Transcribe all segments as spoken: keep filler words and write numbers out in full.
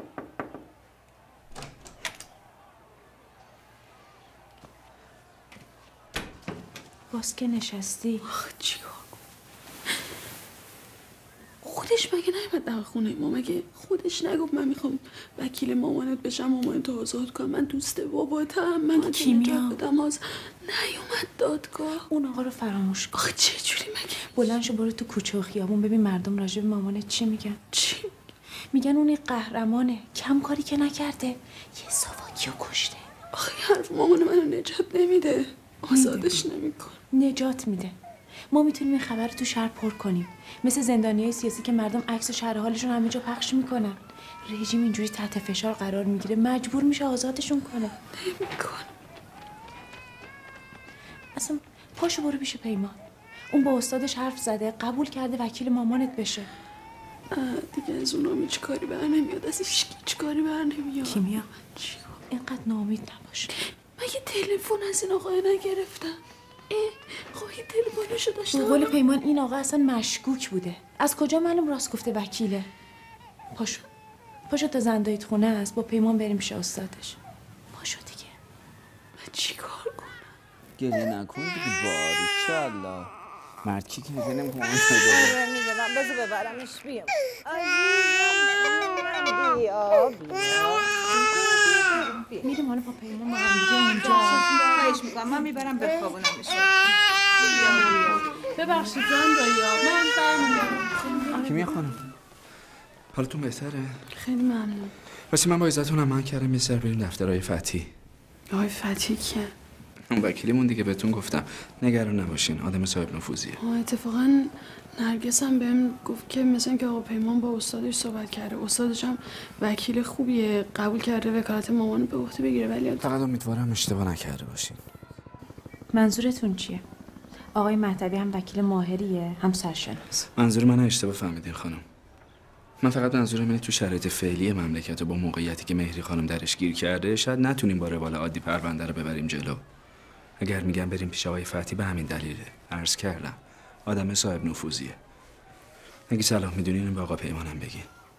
باز که نشستی. آخ چیکار کنم؟ خودش مگه نیومد در خونه ما؟ مگه خودش نگفت من میخوام وکیل مامانت بشم، مامانت آزاد کنم، من دوست باباتم، من کیمیا بدم آز... نیومد دادگاه. اون آقا رو فراموش کن. آخه چه جوری مگه؟ بلند شو برو تو کوچه و خیابون ببین مردم راجع به مامانت چی میگن. چی؟ میگن اون قهرمانه، کم کاری که نکرده، یه ساواکیو کشته. آخه حرف مامان منو نجات نمیده، آزادش نمیکن. نجات میده. ما میتونیم این خبر رو تو شهر پر کنیم، مثل زندانیای سیاسی که مردم عکس و شرح حالشون همه جا پخش میکنن. رژیم اینجوری تحت فشار قرار میگیره، مجبور میشه آزادشون کنه. نمیکن. اصلا پاشو برو پیش پیمان، اون با استادش حرف زده، قبول کرده وکیل مامانت بشه. دیگه از اونام هیچ کاری بر نمیاد، از هیچ کاری بر نمیاد. کیمیا اینقدر ناامید نباش. مگه تلفن از این آقای نگرفتم؟ اه خواهی تلفنشو داشتم. به قول پیمان این آقا اصلا مشکوک بوده. از کجا معلوم راست گفته وکیله؟ پاشو پاشو تا زندایت خونه است، با پیمان بریم پیش استادش. پاشو دیگه. من چی کار کنم؟ گریه نکن دیگه باریکالله. مرد کی که میگه نمیخوام اون میدونم میدونم بذار ببرمش بیام. عزیزم بیا بیا. میریم حالا با پیمان ما هم دیگه اونجا. خواهش میکنم من میبرم بخوابونمش. ببخشید زندایا من برمیگردم. کیمیا خانم حالتون بهتره؟ خیلی ممنون. راستی من با عزتون عمل کردم یه سر بریم دفتر آقای فتحی. آقای فتحی کیه؟ اون وکیلیمون دیگه، بهتون گفتم نگران نباشین، آدم صاحب نفوذیه. آه اتفاقا نرگس هم بهم گفت که مثلا که آقا پیمان با استادش صحبت کرده، استادش هم وکیل خوبیه، قبول کرده وکالت مامانو به عهده بگیره. ولی فقط امیدوارم اشتباه نکرده باشین. منظورتون چیه؟ آقای مهدوی هم وکیل ماهریه، هم سرشناس. منظور من اشتباه فهمیدین خانم. من فقط منظورم اینه تو شرایط فعلی مملکت و با موقعیتی که مهری خانم درش گیر کرده شاید نتونیم با روال عادی پرونده رو ببریم جلو. اگر میگم بریم پیش آقای فتحی به همین دلیله. عرض کردم آدم صاحب نفوذیه. اگه صلاح میدونین به آقا پیمانم بگین.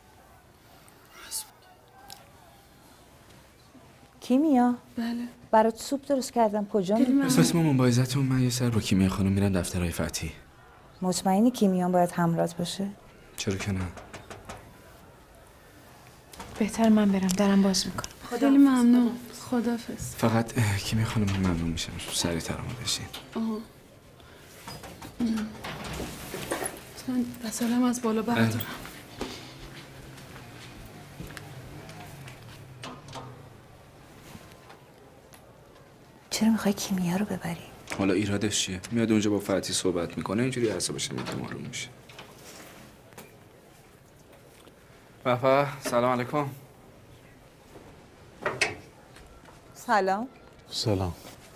کیمیا بله برات سوپ درست کردم، کجا میری؟ اساس مامان با عزتون من یه سر با کیمیا خانم میرم دفتر آقای فتحی. مطمئنی کیمیا باید همراهت باشه؟ چرا که نه؟ بهتر من برم، درم باز میکنم. خیلی ممنون. خدافظ. فقط کیمیا خانم ممنون میشم سریع‌تر آماده بشین. آها. من وسایلم از بالا بردارم. چرا میخوای کیمیا رو ببری؟ حالا ایرادش چیه؟ میاد اونجا با فتحی صحبت میکنه، اینجوری اعصابش میاد آروم میشه. بابا سلام علیکم. سلام. سلام.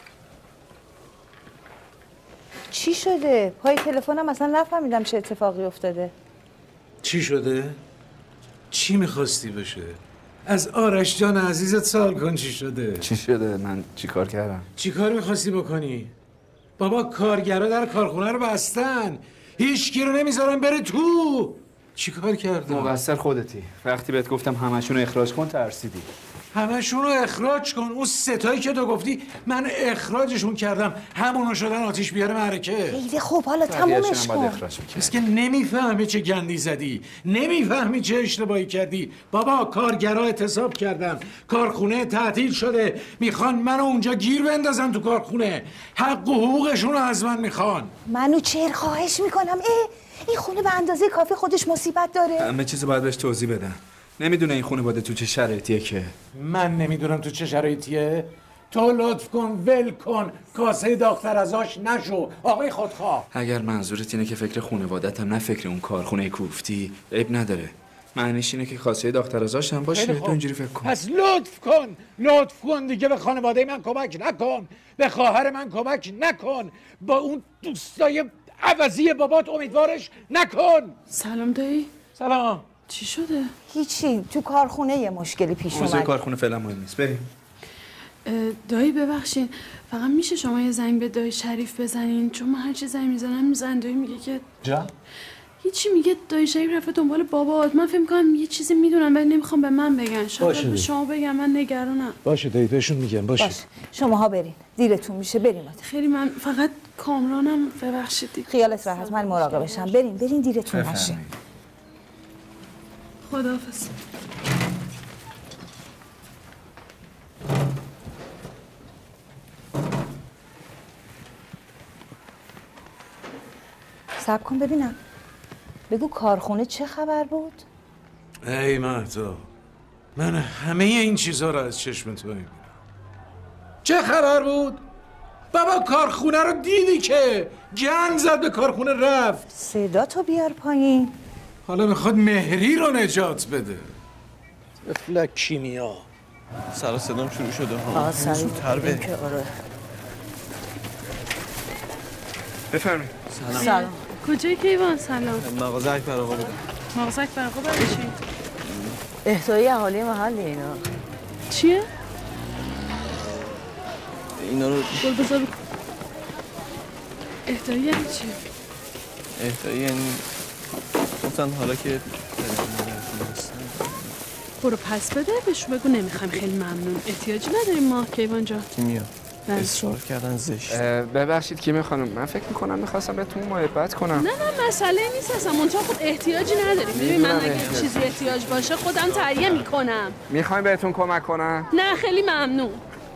چی شده؟ پای تلفنم اصلا نفهمیدم چه اتفاقی افتاده. چی شده؟ چی میخواستی بشه؟ از آرش جان عزیزت سوال کن چی شده؟ چی شده؟ من چی کار کردم؟ چی کار میخواستی بکنی؟ بابا کارگرا در کارخونه رو بستن، هیچ کی رو نمیذارن بره تو. چی کار کردم؟ مقصر خودتی. وقتی بهت گفتم همشون رو اخراج کن ترسیدی. همشون رو اخراج کن؟ اون ستایی که تو گفتی من اخراجشون کردم، همونو شدن آتیش بیاره معرکه. خیلی خوب حالا تمومش کن. بس که نمیفهمی چه گندی زدی، نمیفهمی چه اشتباهی کردی. بابا کارگرا اعتصاب کردن، کارخونه تعطیل شده، میخوان منو اونجا گیر بندازن تو کارخونه، حق و حقوقشون رو از من میخوان. منو چهر خواهش میکنم. اه این خونه به اندازه کافی خودش مصیبت داره. همه چیزو باید بهش توضیح بدن. نمیدونه این خونه باده تو چه شرایطیه که. من نمیدونم تو چه شرایطیه؟ تو لطف کن ول کن، کاسه داغ‌تر از آش نشو آقای خودخواه. اگر منظورت اینه که فکر خانواده‌تم نه فکر اون کارخونه کوفتی، عیب نداره. معنیش اینه که کاسه داغ‌تر از آش هم باشه. تو اینجوری فکر کن. پس لطف کن، لطف کن دیگه به خانواده من کمک نکن، به خواهر من کمک نکن، با اون دوستای عوضی بابات امیدوارش نکن. سلام دایی. سلام. چی شده؟ هیچی، تو کارخونه یه مشکلی پیش اومد. موضوع کارخونه فعلا مهم نیست. بریم. دایی ببخشین، فقط میشه شما یه زنگ به دایی شریف بزنین؟ چون من هر چی زنگ میزنم میزنم دایی میگه که جا هیچی میگه دایی شریف رفته دنبال بابات. من فکر می‌کنم یه چیزی میدونم ولی نمیخوام به من بگن. شاید به شما بگم، من نگرانم. باشه دایی بهشون میگم. باشه باشه شماها برین، دیرتون میشه، بریم. خیلی من فقط کامرانم ببخشید دیگه. خیالت راحت، من مراقبشم. برین برین دیرتون نشه. خداحافظ. صبر کن ببینم. بگو کارخونه چه خبر بود؟ ای مهدا، من همه این چیزها رو از چشم تو میبینم. چه خبر بود؟ بابا کارخونه رو دیدی که گند زد به کارخونه رفت. صدا تو بیار پایین. حالا میخواد مهری رو نجات بده. افلک کیمیا. سر صدام شروع شده ها. آه سر زودتر به. آره. بفرمایید. سلام. سلام. کجای کیوان؟ سلام. مغازه اکبر آقا بودم. مغازه اکبر آقا برای چی؟ اهدای اهالی محل اینا. چیه؟ اینا رو گل بذار بکن. اهدایی یعنی چی؟ اهدایی یعنی گفتن حالا که برو پس بده بهشون بگو نمیخوایم، خیلی ممنون، احتیاجی نداریم ما. کیوان جان کیمیا بله. اصرار کردن زشت. ببخشید کیمیا خانم، من فکر میکنم میخواستم بهتون محبت کنم. نه نه مسئله نیست اصلا، منتها خود احتیاجی نداریم. ببین من اگه چیزی احتیاج باشه خودم تهیه میکنم. میخوایم بهتون کمک کنم؟ نه خیلی ممنون.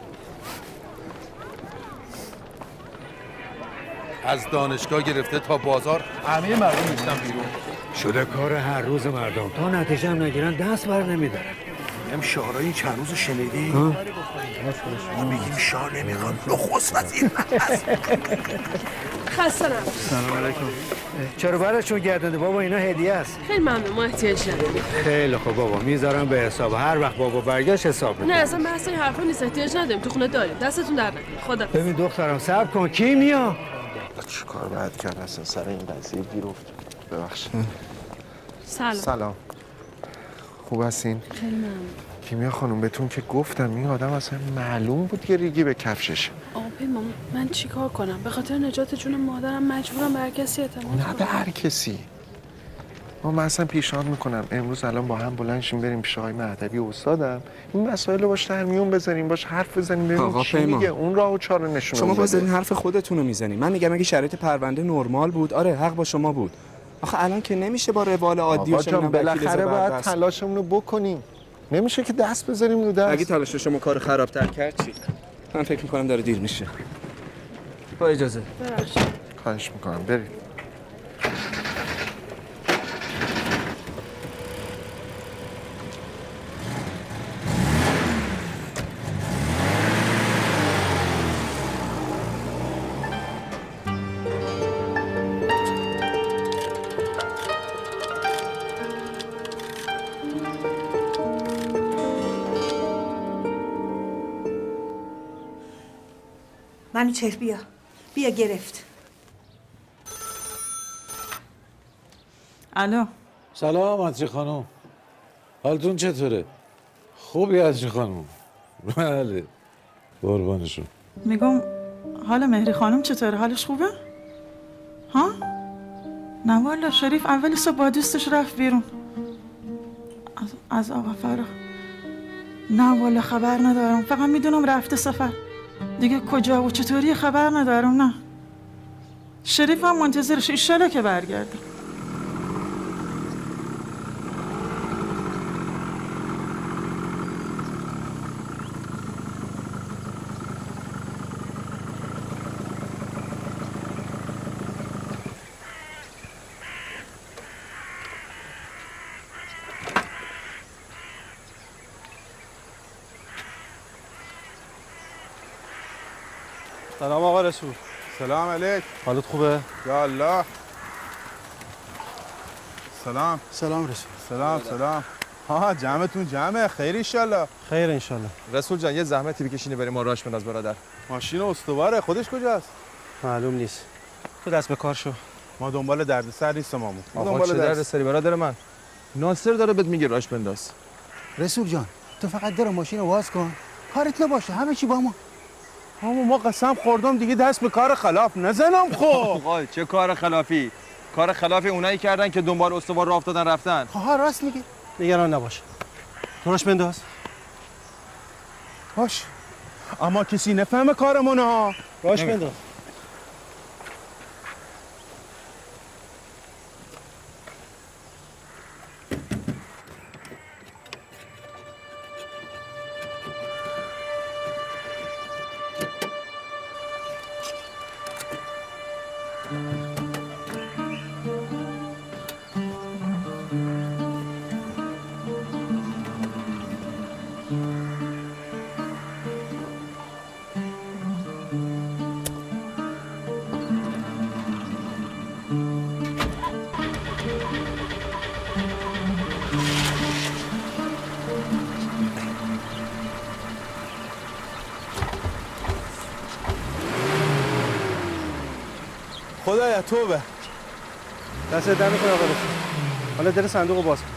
از دانشگاه گرفته تا بازار همه مردم میشتن بیرون. شده کار هر روز مردم، تا نتیجه هم نگیرن دست بر نمیدارن. هم شعارهای چند روز شنیدی؟ ما میگیم شعار نمیخواد، نخست وزیر هست. خسته نباش. سلام علیکم. چرا برشون گردنده بابا؟ اینا هدیه است. خیلی ممنون، ما احتیاج نداریم. خیلی خوب بابا، میذارم به حساب. هر وقت بابا برگشت حساب میکنم. نه اصلا بحث این حرفا نیست، احتیاج نداریم، تو خونه داریم. دستتون در نکنه. خدا. ببین دخترم صبر کن. کیمیا چی کار باید کرد اصلا سر این قضیه گیر افت؟ ببخشید. سلام. سلام. خوب هستین؟ خیلی ممنون. کیمیا خانم بهتون که گفتم این آدم اصلا معلوم بود که ریگی به کفششه. آقا پیمان من چیکار کنم؟ به خاطر نجات جون مادرم مجبورم به هر کسی اعتماد کنم. نه به هر کسی. ما من اصلا پیشنهاد میکنم امروز الان با هم بلند شیم بریم پیش آقای مهدوی استادم، این مسائل رو باش در میون بذاریم، باش حرف بزنیم، ببینیم چی میگه، اون راهو چاره نشون شما باز دارین حرف خودتون رو میزنین. من میگم اگه شرایط پرونده نرمال بود، آره حق با شما بود. آخه الان که نمیشه با روال عادی و شما بالاخره باید تلاشمون رو بکنیم. نمیشه که دست بذاریم رو دست. اگه تلاش شما کار خرابتر کرد چی؟ من فکر میکنم داره دیر میشه. با اجازه. ببخشید. خواهش میکنم برید. منوچهر بیا بیا گرفت. الو. سلام عطری خانم، حالتون چطوره؟ خوبی عطری خانم؟ بله قربانشون. میگم حال مهری خانم چطوره؟ حالش خوبه؟ ها؟ نه والا شریف اولی صبح با دوستش رفت بیرون از, از آقا فرخ. نه والا خبر ندارم، فقط میدونم رفته سفر، دیگه کجا و چطوری خبر ندارم. نه شریف هم منتظرش، ایشالا که برگرده. سلام آقا رسول. سلام علیک. حالت خوبه؟ یا الله. سلام. سلام رسول. سلام سلام. ها جمعتون جمعه، خیر انشالله. خیر انشالله. رسول جان یه زحمتی بکشینی بریم ما راش بنداز برادر. ماشین استواره، خودش کجاست؟ معلوم نیست. تو دست به کار شو. ما دنبال دردسر نیستم مامو. دنبال چه دردسری برادر من؟ ناصر داره بهت میگه راش بنداز. رسول جان تو فقط در ماشین رو واز کن، کارت نباشه، همه چی با ما. مامو ما قسم خوردم دیگه دست به کار خلاف نزنم. خب آقا چه کار خلافی؟ کار خلاف اونایی کردن که دنبال استوار راه افتادن رفتن. ها راست میگه. نگران نباش. تراش بنداز. باش. اما کسی نفهمه کارمون ها. راش بنداز. خدایا توبه. دست در میکنه آقا رسول. حالا در صندوق رو باز کن.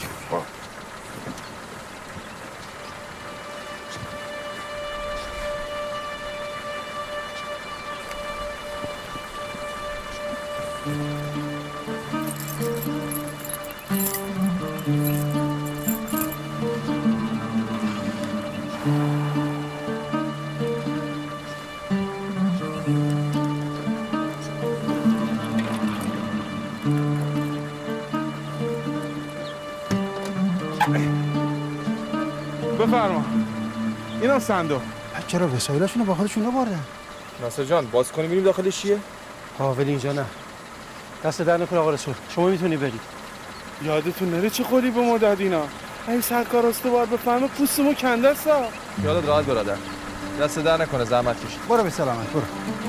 بفرما. اینا صندوق. چرا وسایلشون رو با خودشون نبردن؟ ناصر جان باز کنیم ببینیم داخلش چیه؟ قابل اینجا نه. دست در نکن آقا رسول. شما میتونی برید. یادتون نره چه خوری به ما داد اینا. ای سرکار استوار بفهمه پوستمو کنده است. یادت راحت برادر. دست در نکنه زحمت کشید. برو به سلامت برو.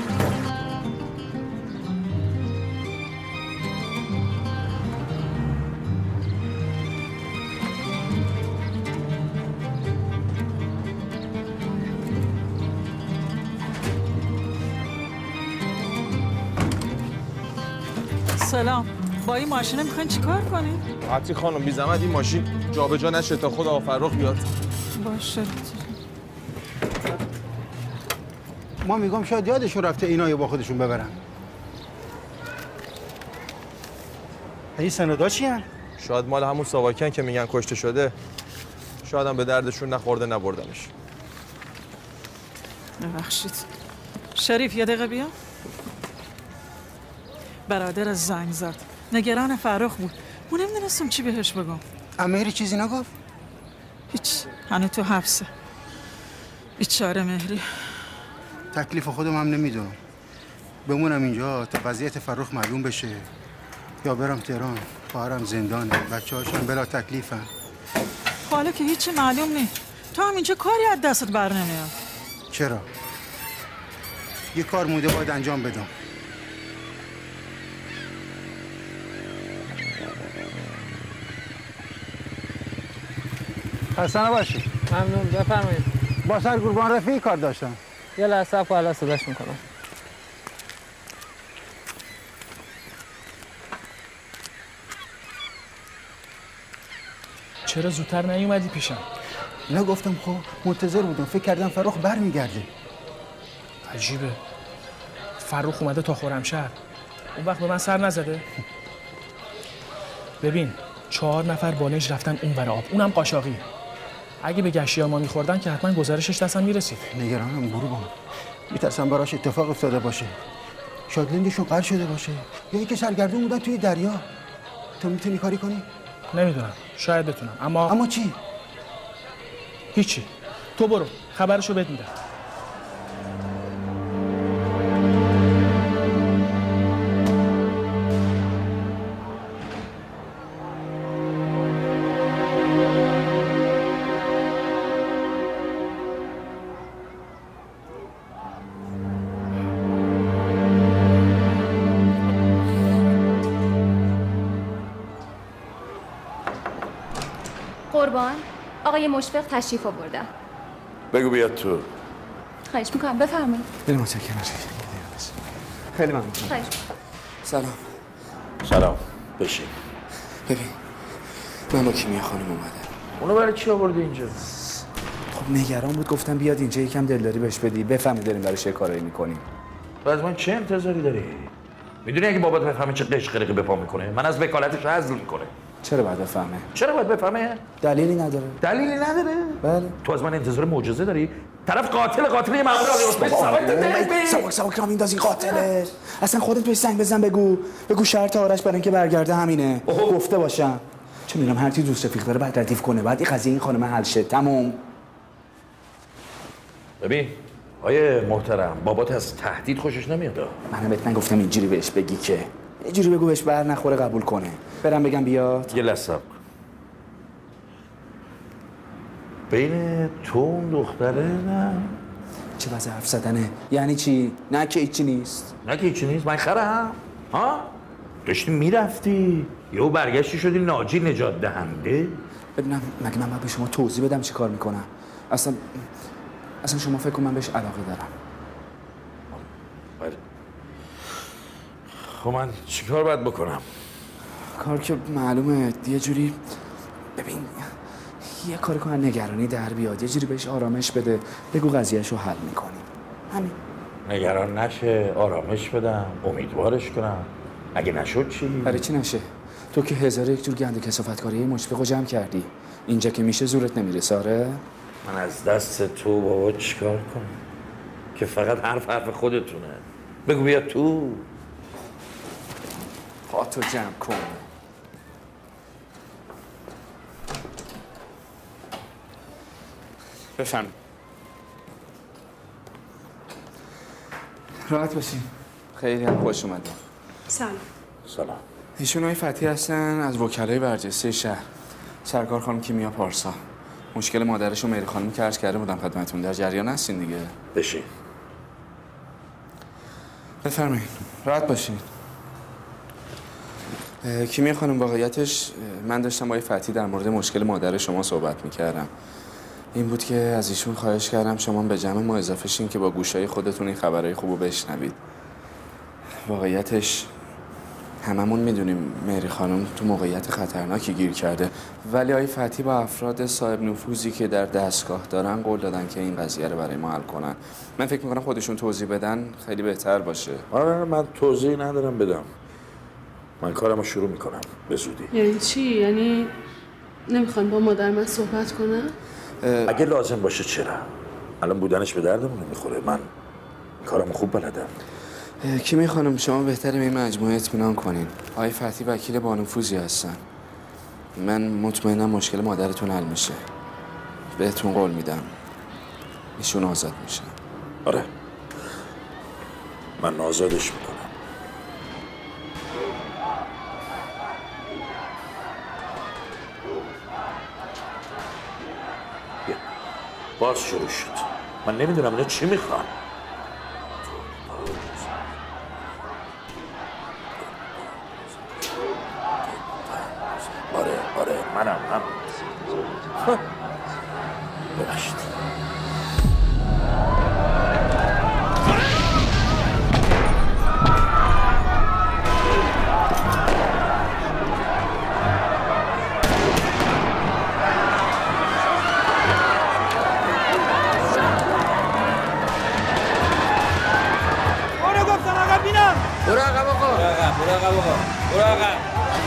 سلام. با این ماشینه میخواین چیکار کنین؟ عطی خانم بی زحمت این ماشین جابجا نشه تا خود آقا فرخ بیاد. باشه. ما میگم شاید یادشون رفته اینا با خودشون ببرن. این سندا چی هن؟ شاید مال همون ساواکن که میگن کشته شده. شاید هم به دردشون نخورده نبردنش. ببخشید. شریف یه دقیقه بیا. برادر از زنگ زد. نگران فرخ بود. ما نمیدونستم چی بهش بگم. مهری چیزی نگفت؟ هیچ. هنو تو حبسه. بیچاره مهری. تکلیف خودم هم نمیدونم. بمونم اینجا تا وضعیت فرخ معلوم بشه یا برم تهران. خواهرم زندانه. بچه هاشم بلا تکلیفن. حالا که هیچی معلوم نیست. تو هم اینجا کاری از دستت بر نمیاد. چرا؟ یه کار مونده باید انجام بدم. خسته نباشید. ممنون. بفرمایید. با سر قربان رفیعی کار داشتم. یه لحظه صبر کن الان صداش میکنم. چرا زودتر نیومدی پیشم؟ نه گفتم خب منتظر بودم. فکر کردم فرخ برمیگرده. عجیبه. فرخ اومده تا خرمشهر. اون وقت به من سر نزده؟ ببین چهار نفر بالنج رفتن اون ور آب. اونم قاشاقی. اگه به گشیا ما میخوردن که حتما گزارشش دستم میرسید. نگرانم قربان. میترسم براش اتفاق افتاده باشه. شاید لنگشون قطع شده باشه یا اینکه سرگردون بودن توی دریا. تو میتونی کاری کنی؟ نمیدونم. شاید بتونم. اما اما چی؟ هیچی. تو برو. خبرشو بهت میدم. قربان، آقای مشفق تشریف آوردن. بگو بیاد تو. خواهش میکنم بفرمایید. خیلی متشکرم. خیلی ممنون. خواهش. سلام. سلام. بشین. ببین من با کیمیا خانم اومده. اونو برای چی آوردی اینجا؟ خب نگران بود گفتم بیاد اینجا یکم دلداری بهش بدی بفهمی داریم براش چه کارایی میکنیم. و از من چه انتظاری داری؟ میدونی اگه بابات بفهمه چه قشقرقی به پا میکنه؟ من از وکالتش عزل میکنه. چرا باید بفهمه؟ چرا باید بفهمه؟ دلیلی نداره. دلیلی نداره؟ بله. تو از من انتظار معجزه داری؟ طرف قاتل قاتل یه مامور آقای اسمت سواک سواک را میندازی قاتله. اصلا خودت بهش زنگ بزن بگو بگو شرط آرش برای اینکه برگرده همینه. گفته باشم. چه میدونم هر کی دوست رفیق داره بعد ردیف کنه بعد این قضیه این خانم حل شه. تموم. ببین آیه محترم بابات از تهدید خوشش نمیاد. من بهت نگفتم اینجوری بهش بگی که اینجوری بگو بهش بر نخوره قبول کنه. برم بگم بیاد. یه لحظه بین تو اون دختره نه چه وضع حرف زدنه؟ یعنی چی؟ نه که هیچی نیست. نه که هیچی نیست؟ من خرم؟ ها؟ داشتی میرفتی یهو برگشتی شدی ناجی نجات دهنده؟ ببینم مگه من باید به شما توضیح بدم چی کار میکنم؟ اصلا اصلا شما فکر کن من بهش علاقه دارم. بله. خب من چیکار باید بکنم؟ کار که معلومه یه جوری ببین یه کاری کن نگرانی در بیاد یه جوری بهش آرامش بده بگو قضیهشو حل میکنیم همین. نگران نشه آرامش بدم امیدوارش کنم اگه نشد چی؟ برای چی نشه؟ تو که هزار یک جور گند کثافتکاری مشفقو جمع کردی اینجا که میشه زورت نمیرسه. آره من از دست تو بابا چیکار کنم که فقط حرف حرف خودتونه. بگو بیا تو پاتو جمع کن. بفهم. راحت باشین. خیلی هم خوش اومدین. سلام. سلام. ایشون های فتحی هستن از وکلای برجسته شهر. سرکار خانم کیمیا پارسا. مشکل مادرش و مهری خانم که عرض کرده بودم خدمتتون در جریان هستین دیگه. بشین. بفرمایید. راحت باشین. کیمیا خانم واقعیتش من داشتم با فتحی در مورد مشکل مادر شما صحبت می‌کردم. این بود که از ایشون خواهش کردم شما به جمع ما اضافه شین که با گوشای خودتون این خبرهای خوبو بشنوید. واقعیتش هممون میدونیم مهری خانم تو موقعیت خطرناکی گیر کرده ولی آقای فتحی با افراد صاحب نفوذی که در دستگاه دارن قول دادن که این قضیه رو برای ما حل کنن. من فکر میکنم خودشون توضیح بدن خیلی بهتر باشه. آره من توضیح ندارم بدم. من کارمو شروع میکنم به زودی. یعنی چی؟ یعنی نمیخوان با مادر من صحبت کنم؟ اگه لازم باشه چرا؟ الان بودنش به دردمون نمیخوره. من کارمو خوب بلدم. کیمیا خانم شما بهتره به این مجموعه اطمینان کنین. آقای فتحی وکیل با نفوذی هستن. من مطمئنم مشکل مادرتون حل میشه. بهتون قول میدم. ایشون آزاد میشه. آره. من آزادش میکنم. باز شروع شد. من نمیدونم اینا چی میخوان. آره آره منم هم ببخشید. برو عقب آقا. برو عقب برو عقب آقا. برو عقب.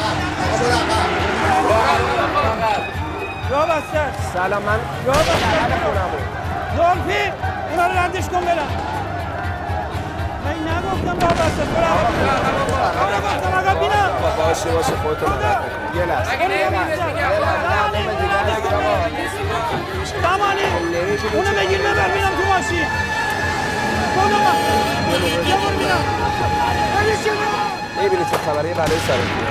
برو عقب. راه بسته. سلام من راه بسته کنم. زلفی اونا رو ردش کن برم. من نگفتم راه بسته. برو عقب. برو گفتم عقب بینم. باشه باشه خودتون یه لحظه. اگه نمی‌رسی میگم. تمامی. اونو بگیر ببر بینم تو ماشین. برو برو بینم. میبینی چه خبره؟ یه بلای سرت میاد.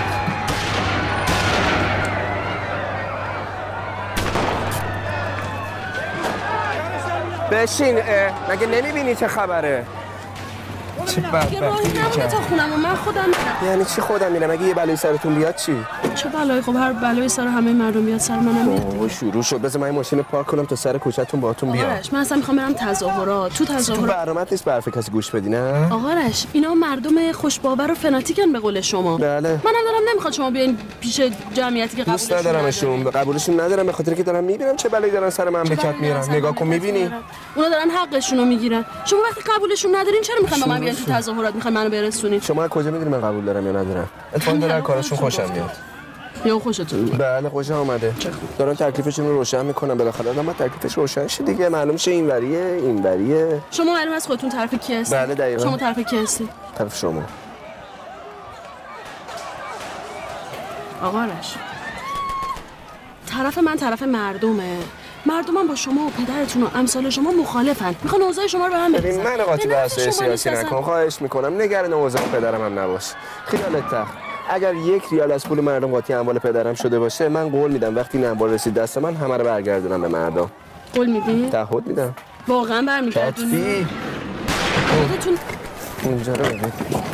بشین. مگه نمیبینی چه خبره؟ چه بدبختی نمونه تا خونم و من خودم میرم. یعنی چی خودم میرم؟ اگه یه بلای سرتون بیاد چی؟ چه بلایی؟ خب هر بلای سر همه مردم بیاد سر منم میاد. اوه شروع شد. بذار من این ماشین رو پارک کنم تا سر کوچه‌تون باهاتون بیام. آرش من اصلا میخوام برم تظاهرات. تو تظاهرات تو برنامه‌ت نیست به حرف کسی گوش بدی نه؟ آقا آرش اینا مردم خوش‌باور و فناتیکن به قول شما. بله. منم دارم نمیخواد شما بیاین پیش جمعیتی که دوست ندارمشون. به قبولشون ندارم به خاطر که دارم میبینم چه بلایی دارن سر مملکت میارن. نگاه کن میبینی؟ اونا دارن حقشون رو میگیرن. شما وقتی قبولشون ندارین چرا میخواین با من بیان تو تظاهرات میخوای منو برسونی؟ شما از کجا میدونی من قبول دارم یا ندارم؟ اتفاقا داره کارشون خوشم میاد. یا خوشتون میاد؟ بله خوشم اومده. دارن تکلیفشون رو روشن میکنن، بالاخره آدم باید تکلیفش روشن شه دیگه، معلوم شه اینوریه اینوریه. شما معلوم است خودتون طرف کی هستید؟ بله دقیقاً. شما طرف کی هستید؟ طرف شما. آقا آرش، طرف من طرف مردمه. مردم با شما و پدرتون و امثال شما مخالفن، میخوان اوضاع شما رو به هم بریزن. من قاطی بحث سیاسی نکن، خواهش میکنم نگران اوضاع پدرم هم نباش. خیالت تخت اگر یک ریال از پول مردم قاطی اموال پدرم شده باشه، من قول میدم وقتی این اموال رسید دست من همه رو برگردونم به مردم. قول میدی؟ تعهد میدم. واقعا برمیگردونی؟ خودتون اونجا رو ببین.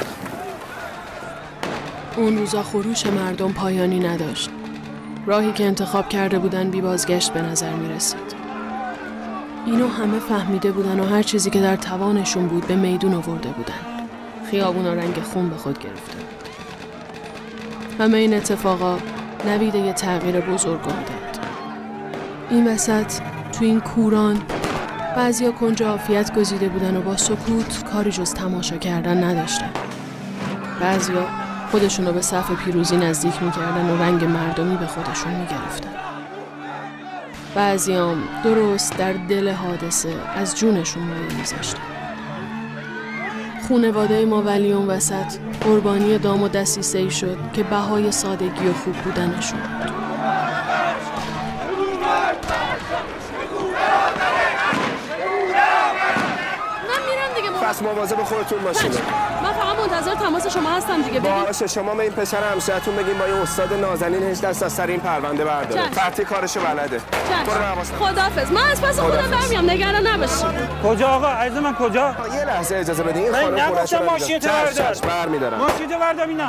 اون روزا خروش مردم پایانی نداشت. راهی که انتخاب کرده بودن بی بازگشت به نظر می رسید. اینو همه فهمیده بودن و هر چیزی که در توانشون بود به میدون آورده بودن. خیابونا رنگ خون به خود گرفته بود. همه این اتفاقا نوید یه تغییر بزرگ داد. این وسط تو این کوران بعضیا کنج عافیت گزیده بودن و با سکوت کاری جز تماشا کردن نداشتن. بعضیا خودشون رو به صف پیروزی نزدیک میکردن و رنگ مردمی به خودشون میگرفتن. بعضیام درست در دل حادثه از جونشون مایه میذاشتن. خونواده ما ولی اون وسط قربانی دام و دسیسه‌ای شد که بهای سادگی و خوب بودنشون بود. پس مواظب خودتون باشین. من فقط منتظر تماس شما هستم دیگه. باشه شما به این پسر همسایه‌تون بگین با این استاد نازنین هیچ دست از سر این پرونده برداره. فتحی کارشو بلده. برو حواست. خداحافظ. من از پس خودم برمیام، نگران نباشید. کجا آقا؟ عزیز من کجا؟ یه لحظه اجازه بدین. این خانم خونه‌شو من ماشین تو بردار. برمی‌دارم. ماشین تو بردار اینا.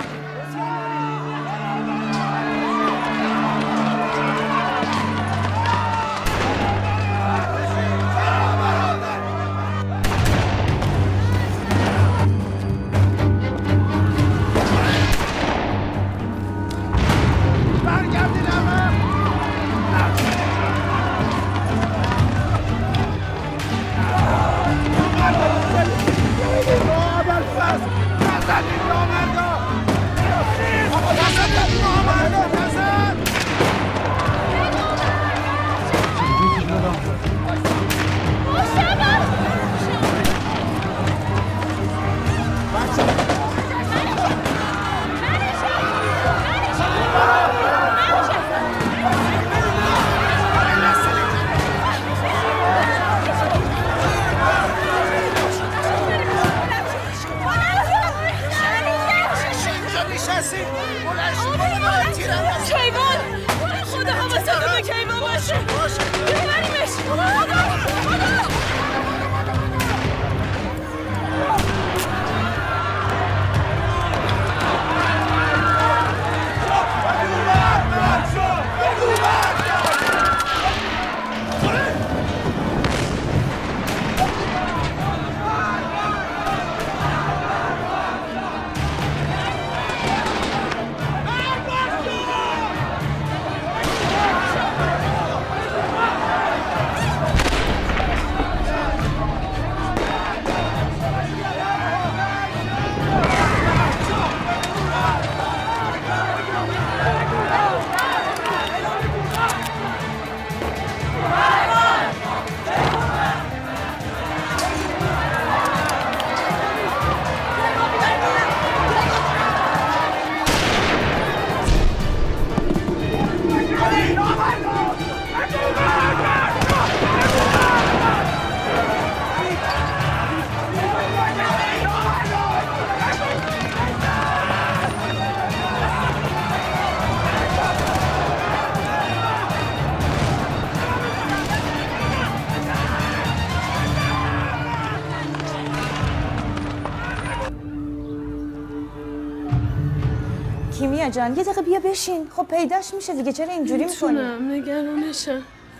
کیمیا جان یه دقیقه بیا بشین. خب پیداش میشه دیگه، چرا اینجوری میکنی؟ میتونم نگرانشم.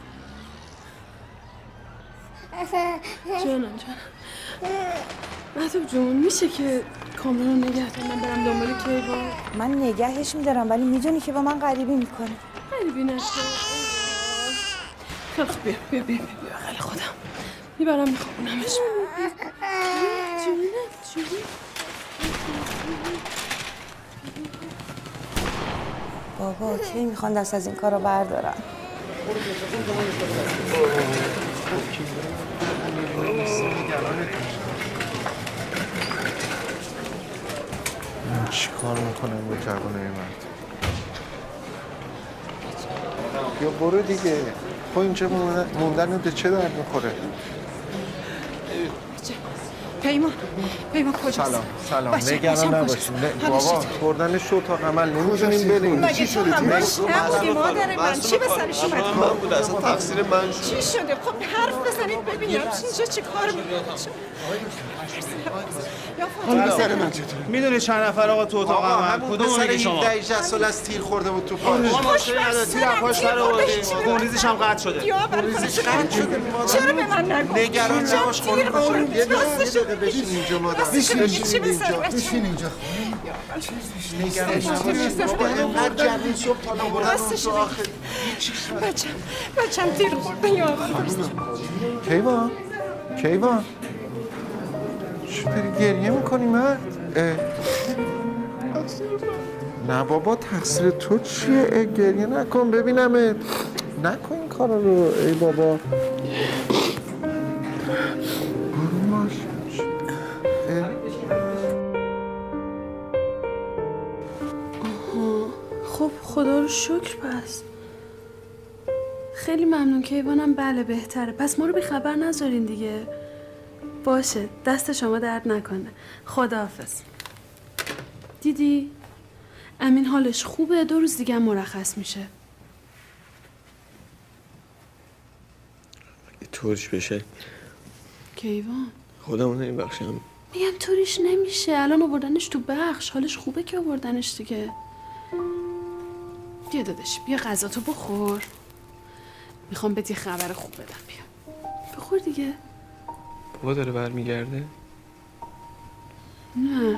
جانم جانم مهتاب جون میشه که کاملا نگه داری من برم دنبال کیوان؟ من نگهش میدارم ولی میدونی که با من غریبی میکنه. غریبی نشه. خب بیا بیا بیا بیا خیلی خودم میبرم میخوابونمش. جونت بابا کی میخوان دست از این کارو بردارن؟ من چی کار میکنم با جوانه مرد؟ یا برو دیگه. خب اینجا موندن به چه درد میخوره؟ پیمان پیمان کجاست؟ سلام سلام نگران نباشین. بابا بردنش تو اتاق عمل نمیتونیم بریم. چی شده؟ همش نبودی مادر من. چی به سرش اومد؟ من بود اصلا تقصیر من شد. چی شده؟ خب حرف بزنید ببینیم اینجا چی کار میکنید؟ حالا سر من چطور؟ میدونی چند نفر آقا تو اتاق عمل؟ کدوم اونی شما؟ هفده هجده سال از تیر خورده بود تو پاش. ما مشکلی نداره. تیر پاش در آورده. خونریزش هم قطع شده. خونریزش قطع شده. چرا به من نگو؟ نگران نباش خانم. یه دقیقه بشین اینجا مادر. بشین اینجا. بشین اینجا. نگران نباش. بابا اینقدر جمعی صبح تا نبردن تو آخر. بچم بچم تیر خورده یا کیوان کیوان چی داری گریه میکنی مرد؟ نه بابا تقصیر تو چیه؟ گریه نکن ببینمت. نکن این کارا رو ای بابا. برون باش. آها خب خدا رو شکر. پس خیلی ممنون کیوانم. بله بهتره. پس ما رو بی خبر نذارین دیگه. باشه دست شما درد نکنه. خداحافظ. دیدی؟ امین حالش خوبه. دو روز دیگه هم مرخص میشه. طورش بشه کیوان خودمون این بخشم. میگم طوریش نمیشه. الان آوردنش تو بخش. حالش خوبه که آوردنش دیگه. بیا داداش بیا غذا تو بخور. میخوام بهت یه خبر خوب بدم. بیا بخور دیگه. بابا داره برمیگرده؟ نه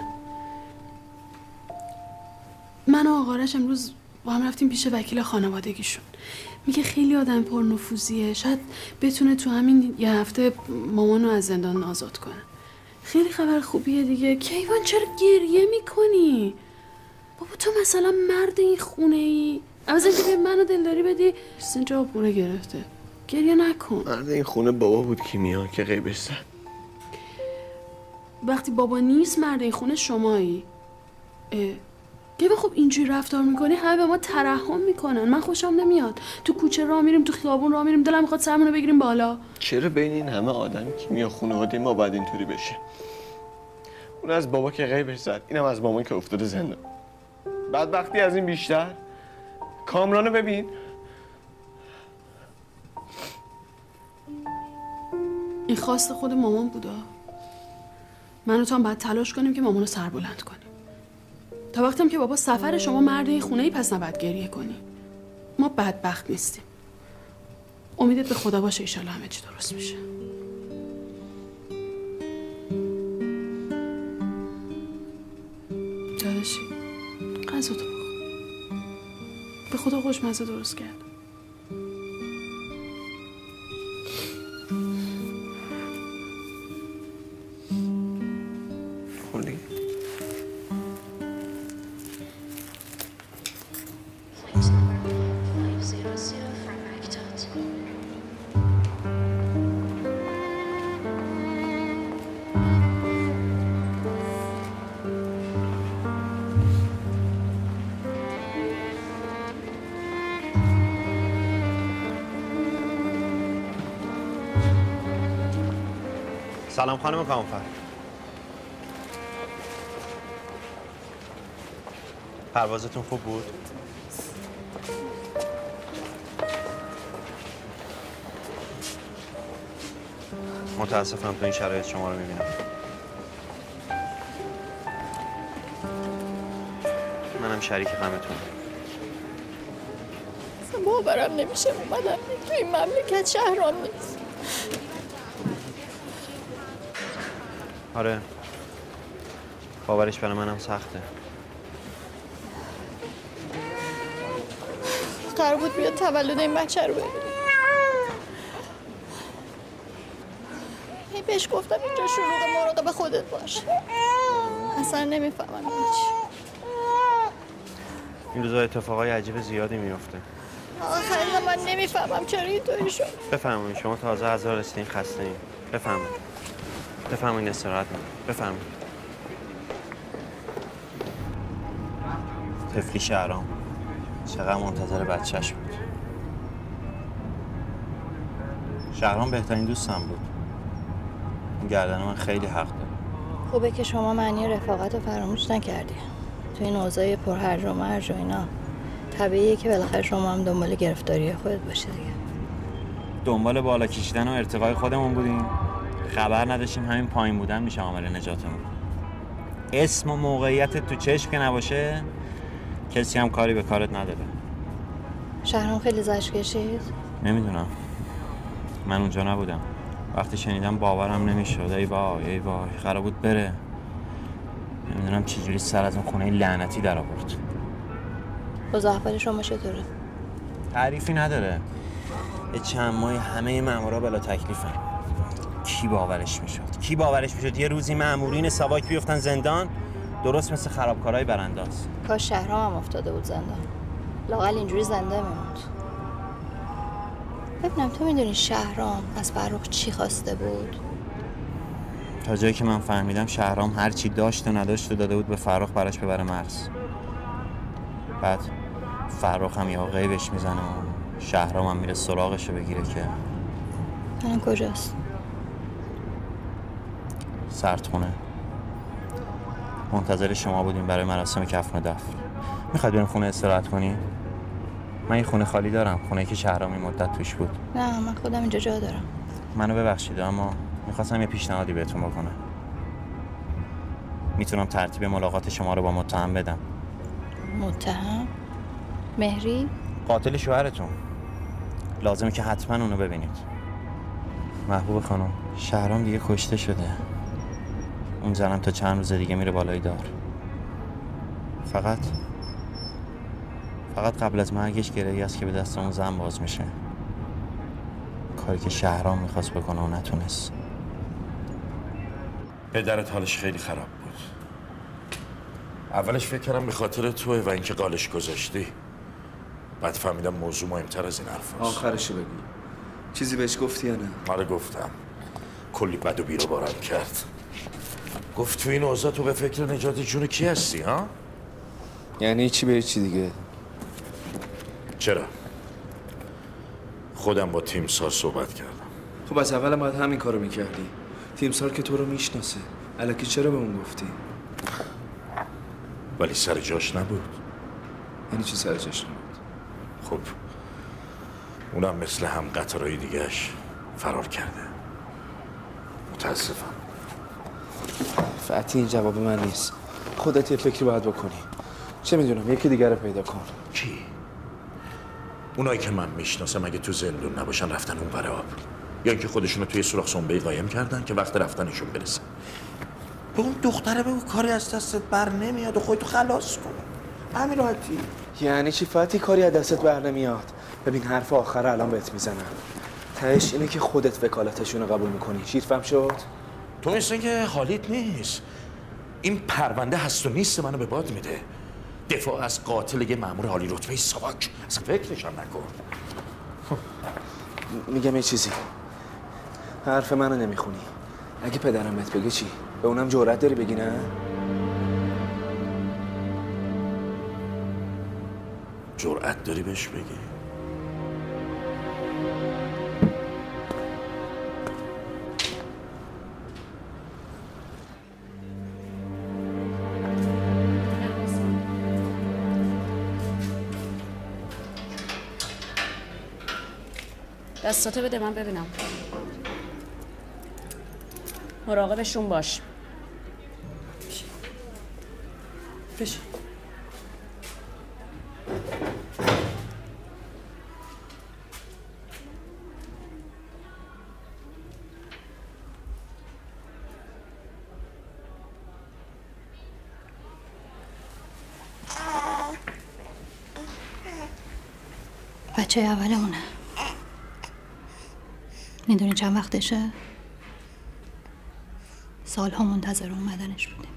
من و آقارش امروز با هم رفتیم پیش وکیل خانوادگیشون. میگه خیلی آدم پرنفوذیه. شاید بتونه تو همین یه هفته مامانو از زندان آزاد کنه. خیلی خبر خوبیه دیگه. کیوان چرا گریه میکنی؟ بابا تو مثلا مرد این خونه ای؟ عوض اینکه به منو دلداری بدی اینجا آبونه گرفته. گریه نکن. مرد این خونه بابا بود کیمیا که غیبش زد. وقتی بابا نیست مرد این خونه شمایی. که خب اینجوری رفتار میکنی همه به ما ترحم میکنن. من خوشم نمیاد. تو کوچه راه میریم تو خیابون راه میریم دلم میخواد سرمونو بگیریم بالا. چرا بین این همه آدم کیمیا خانواده ما باید اینطوری بشه؟ اون از بابا که غیبش زد، اینم از مامان که افتاده زندان. بعد وقتی از این بیشتر کامرانو ببین. این خواست خود مامان بوده. من و تو هم باید تلاش کنیم که مامانو سر بلند کنیم. تا وقتی هم که بابا سفر شما مرد این خونه ای پس نباید گریه کنی. ما بدبخت نیستیم. امیدت به خدا باشه ایشالله همه چی درست میشه. داداشی غذا تو بخور. به خدا خوشمزه درست کرد. خوردی؟ سلام خانم کامفر. پروازتون خوب بود؟ متاسفم تو این شرایط شما رو میبینم. منم شریک غمتونم. باورم نمیشه اومدم تو این مملکت شهران نیست. آره باورش برای منم سخته. قرار بود بیاد تولد این بچه رو ببینیم. بهش گفتم اینجا شلوغ، مراقب خودت باش. اصلا نمیفهمم این چی. این روزا اتفاقای عجیب زیادی میفته. آخه من نمیفهمم چرا اینطوری شد. بفرمایید شما تازه از راه رسیدین، خسته این. بفرمایید. بفرمایید استراحت کنید. بفرمایید. طفلی شهرام چقدر منتظر بچهش بود. شهرام بهترین دوستم بود. این گردن من خیلی حق داره. خوبه که شما معنی رفاقت رو فراموش نکردی. تو این اوضاع پر هرج و مرج و اینا طبیعیه که بالاخره شما هم دنبال گرفتاری خودت باشی دیگه. دنبال بالا کشیدن و ارتقای خودمون بودیم. خبر نداشتیم همین پایین بودن میشه عامل نجاتمون. اسم و موقعیت تو چشم که نباشه کسی هم کاری به کارت نداره. شهرام خیلی زجر کشید؟ نمیدونم. من اونجا نبودم. وقتی شنیدم باورم نمیشد. ای وای ای وای قرار بود بره. نمیدونم چجوری سر از اون خونه لعنتی در آورد. اوضاع احوال شما چطوره؟ تعریفی نداره. یه چند ماه همه مامورا بلا تکلیفن. کی باورش میشد؟ کی باورش میشد یه روزی مامورین ساواک بیفتن زندان درست مثل خرابکارای برانداز. کاش شهرام هم افتاده بود زندان. لااقل اینجوری زنده میموند. ببینم تو میدونی شهرام از فرخ چی خواسته بود؟ تا جایی که من فهمیدم شهرام هر چی داشت و نداشت و داده بود به فرخ براش ببره مرز. بعد فرخ هم یا غیبش میزنه و شهرام هم میره سراغش رو بگیره که الان کجاست؟ سردخونه. منتظر شما بودیم برای مراسم کفن و دفن. میخواد بریم خونه استراحت کنی؟ من یه خونه خالی دارم، خونه که شهرام این مدت توش بود. نه من خودم اینجا جا دارم. منو ببخشید اما میخواستم یه پیشنهادی بهتون بکنم. میتونم ترتیب ملاقات شما رو با متهم بدم. متهم؟ مهری؟ قاتل شوهرتون. لازمه که حتما اونو ببینید. محبوب خانم شهرام دیگه کشته شده. اون زنم تا چند روز دیگه میره بالای دار. فقط فقط قبل از مرگش گره‌ای است که به دست اون زن باز میشه. کاری که شهرام میخواست بکنه و نتونست. پدرت حالش خیلی خراب بود. اولش فکر کردم به خاطر توه و اینکه قالش گذاشتی. بعد فهمیدم موضوع مهمتر از این حرف هست. آخرشو بگو. چیزی بهش گفتی یا نه؟ آره گفتم. کلی بد و بی رو بارم کرد. گفت تو این اوضاع تو به فکر نجات جون کی هستی ها؟ یعنی چی به چی دیگه؟ چرا؟ خودم با تیمسار صحبت کردم. خب از اول باید همین کارو میکردی. تیمسار که تو رو میشناسه. الکی چرا به اون گفتی؟ ولی سر جاش نبود. یعنی چی سر جاش نبود؟ خب اونم مثل هم قطارهای دیگهش فرار کرده. متاسفم. فتی این جواب من نیست. خودت یه فکری باید بکنی. چه میدونم یکی دیگر رو پیدا کن. کی؟ اونایی که من میشناسم اگه تو زندون نباشن رفتن اون برای آب، یا اینکه خودشونو توی سوراخ سنبه‌ای قایم کردن که وقت رفتنشون برسه. به اون دختره بگو کاری از دستت بر نمیاد و خودتو خلاص کن. همین راحتی. یعنی چی فتی کاری از دستت بر نمیاد؟ ببین حرف آخر الان بهت میزنم. تهش اینه که خودت وکالتشون رو قبول میکنی. شیرفهم شد؟ تو مثل اینکه حالیت نیست. این پرونده هست و نیست منو به باد میده. دفاع از قاتل یه مأمور عالی رتبه ساواک اصلا فکرش هم نکن. میگم یه چیزی. حرف منو نمیخونی. اگه پدرم بهت بگه چی؟ به اونم جرأت داری بگی نه؟ جرأت داری بهش بگی؟ دستاتو بده من ببینم. مراقبشون باش. بش. بچه اولمونه. میدونی چند وقتشه؟ سالها منتظر اومدنش بودیم.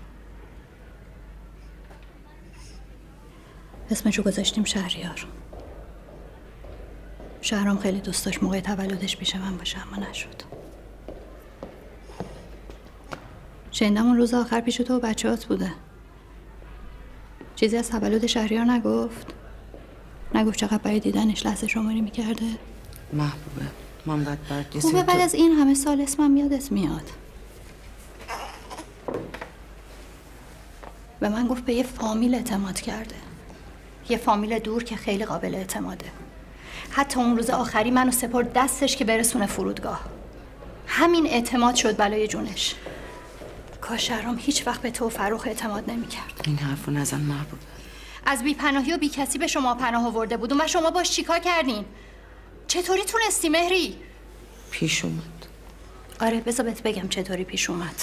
اسمشو گذاشتیم شهریار. شهرام خیلی دوست داشت موقع تولدش پیش من باشه، اما نشد. شنیدم اون روز آخر پیش تو و بچه‌هات بوده. چیزی از تولد شهریار نگفت؟ نگفت چقدر برای دیدنش لحظه شماری میکرده؟ محبوبه من بعد برد خوبه بعد از این همه سال اسمم یادت میاد. به من گفت به یه فامیل اعتماد کرده، یه فامیل دور که خیلی قابل اعتماده. حتی اون روز آخری منو سپرد دستش که برسونه فرودگاه. همین اعتماد شد بلای جونش. کاش شهرام هیچ وقت به تو و فروخ اعتماد نمی‌کرد. این حرفو نزن محبوبه. از بی‌پناهی و بی‌کسی به شما پناه آورده بودم و شما باش چیکار کردین؟ چطوری تونستی مهری؟ پیش اومد. آره بذار بهت بگم چطوری پیش اومد.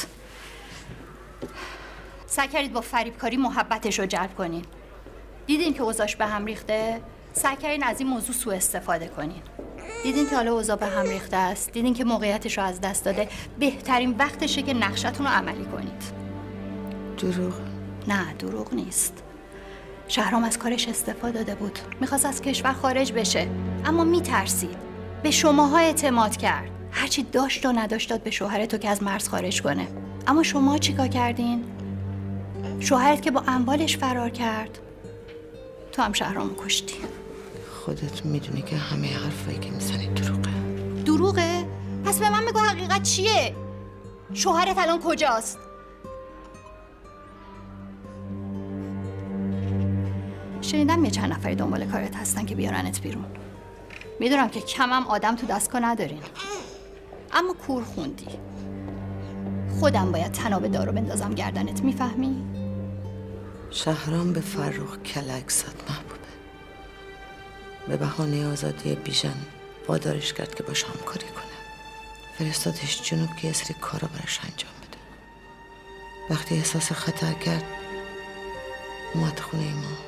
سعی کردید با فریبکاری محبتش رو جلب کنین. دیدین که اوضاعش به هم ریخته؟ سعی کردین از این موضوع سوء استفاده کنین. دیدین که حالا اوضاع به هم ریخته است، دیدین که موقعیتش رو از دست داده، بهترین وقتشه که نقشتون رو عملی کنید. دروغ؟ نه دروغ نیست. شهرام از کارش استفاده داده بود، میخواست از کشور خارج بشه، اما میترسید. به شماها اعتماد کرد، هرچی داشت و نداشت داد به شوهرتو که از مرز خارج کنه. اما شما چیکار کردین؟ شوهرت که با اموالش فرار کرد، تو هم شهرامو کشتی. خودت میدونی که همه حرفایی که میزنی دروغه. دروغه؟ پس به من بگو حقیقت چیه؟ شوهرت الان کجاست؟ شنیدم یه چند نفری دنبال کارت هستن که بیارنت بیرون. میدونم که کمم آدم تو دستگاه ندارین، اما کور خوندی. خودم باید تناب دارو بندازم گردنت، میفهمی؟ شهرام به فرخ کلک زد محبوبه. به بهانه آزادی بیژن وادارش کرد که باش همکاری کنه. فرستادش جنوب که یه سری کارا براش انجام بده. وقتی احساس خطر کرد اومد خونه ما.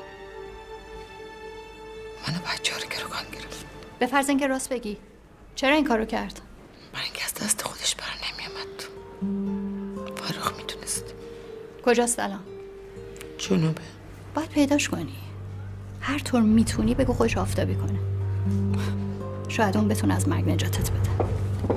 منو بچه ها رو گروگان گرفت. به فرض اینکه راست بگی، چرا این کارو کرد؟ برای اینکه از دست خودش بر نمیامد. فرخ میتونست. کجاست الان؟ جنوبه. باید پیداش کنی. هر طور میتونی بگو خوش آفتابی کنه. شاید اون بتونه از مرگ نجاتت بده.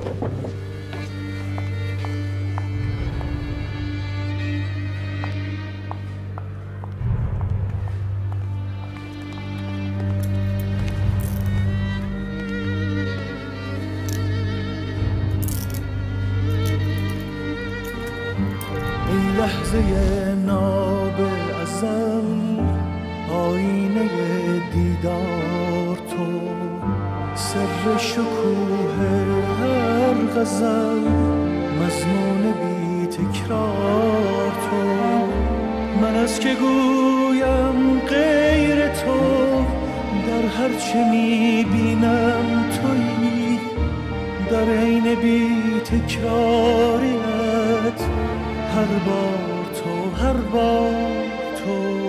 ای لحظه ناب ازم، آینه دیدار تو، سر شکوه هر غزل، مضمون بی تکرار تو. من از که گویم غیر تو، در هر چه میبینم تویی، در عین بی تکراریت، هر بار تو هر بار تو.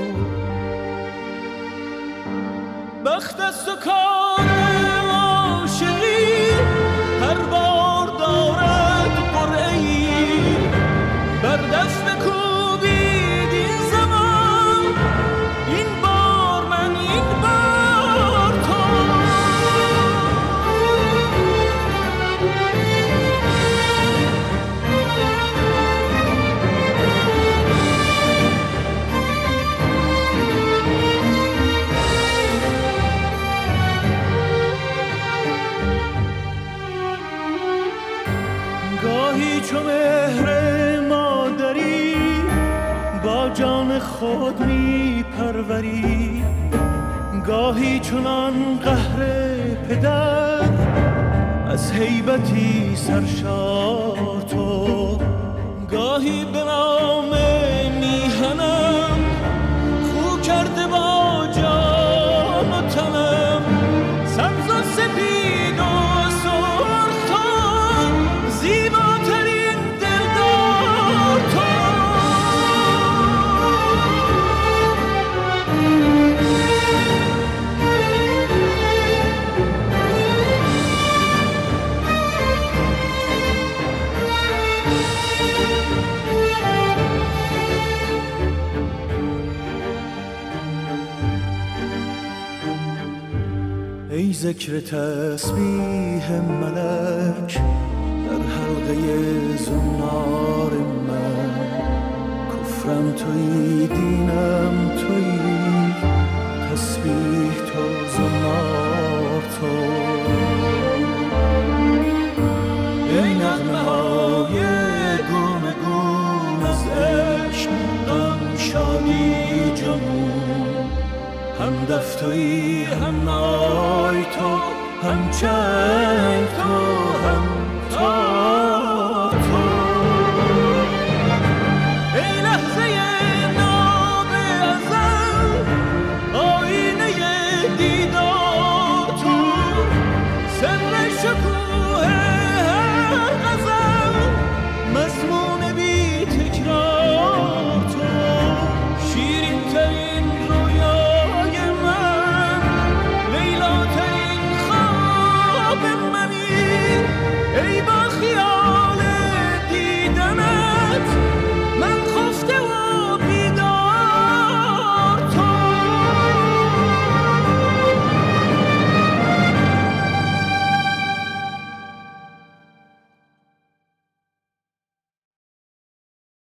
بخت است و کار عاشقی، هر بار دارد قرعه‌ای، بر دست کوبید این زمان، این بار من این بار تو. گاهی چو مهر مادری با جان خود می پروری، گاهی چنان قهر پدر از هیبتی سرشار تو. گاهی به نام میهنم خو کرده با جان و تنم، سبز و سپید و سرخ تو، زیباترین دلدار تو. ای ذکر تسبیح ملک در حلقه زنار من، کفرم تویی دینم تویی، تسبیح تو زنار تو. ای نغمه های گونه گون از عشق، غم شادی جنون، هم دفتویی هم نای تو، هم چنگ تو، هم تا